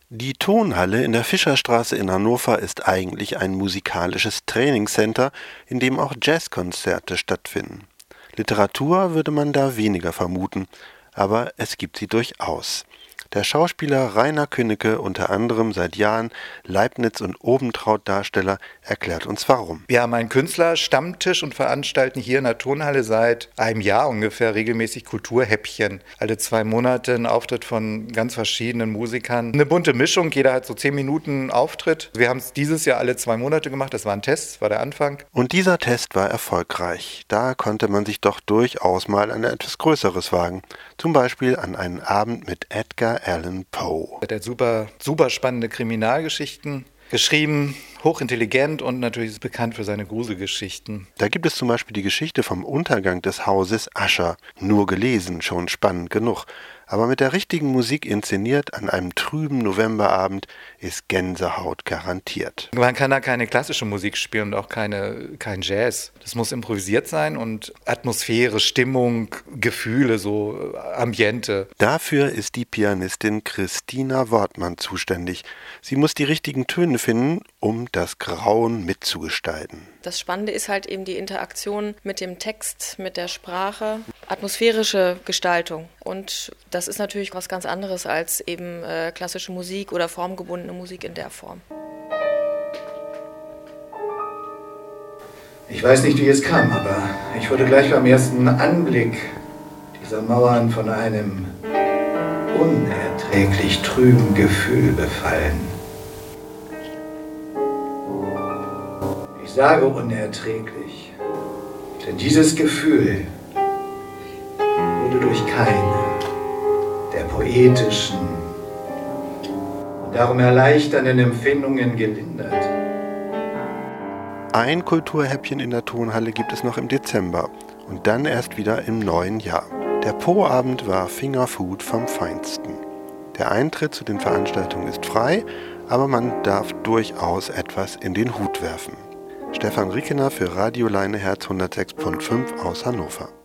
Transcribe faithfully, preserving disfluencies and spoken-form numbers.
Die Tonhalle in der Fischerstraße in Hannover ist eigentlich ein musikalisches Trainingscenter, in dem auch Jazzkonzerte stattfinden. Literatur würde man da weniger vermuten, aber es gibt sie durchaus. Der Schauspieler Rainer Künneke, unter anderem seit Jahren Leibniz- und Obentraut-Darsteller, erklärt uns warum. Wir haben einen Künstlerstammtisch und veranstalten hier in der Turnhalle seit einem Jahr ungefähr regelmäßig Kulturhäppchen. Alle zwei Monate ein Auftritt von ganz verschiedenen Musikern. Eine bunte Mischung, jeder hat so zehn Minuten Auftritt. Wir haben es dieses Jahr alle zwei Monate gemacht, das war ein Test, das war der Anfang. Und dieser Test war erfolgreich. Da konnte man sich doch durchaus mal an etwas Größeres wagen. Zum Beispiel an einen Abend mit Edgar Allan Poe. Der hat super, super spannende Kriminalgeschichten geschrieben, hochintelligent und natürlich bekannt für seine Gruselgeschichten. Da gibt es zum Beispiel die Geschichte vom Untergang des Hauses Usher. Nur gelesen, schon spannend genug. Aber mit der richtigen Musik inszeniert an einem trüben Novemberabend ist Gänsehaut garantiert. Man kann da keine klassische Musik spielen und auch keine, kein Jazz. Das muss improvisiert sein und Atmosphäre, Stimmung, Gefühle, so Ambiente. Dafür ist die Pianistin Christina Wortmann zuständig. Sie muss die richtigen Töne finden, um das Grauen mitzugestalten. Das Spannende ist halt eben die Interaktion mit dem Text, mit der Sprache, atmosphärische Gestaltung. Und das ist natürlich was ganz anderes als eben äh, klassische Musik oder formgebundene Musik in der Form. Ich weiß nicht, wie es kam, aber ich wurde gleich beim ersten Anblick dieser Mauern von einem unerträglich trüben Gefühl befallen. Ich sage unerträglich, denn dieses Gefühl wurde durch keine der poetischen und darum erleichternden Empfindungen gelindert. Ein Kulturhäppchen in der Tonhalle gibt es noch im Dezember und dann erst wieder im neuen Jahr. Der Poe-Abend war Fingerfood vom Feinsten. Der Eintritt zu den Veranstaltungen ist frei, aber man darf durchaus etwas in den Hut werfen. Stefan Rickener für Radio Leineherz hundertsechs Komma fünf aus Hannover.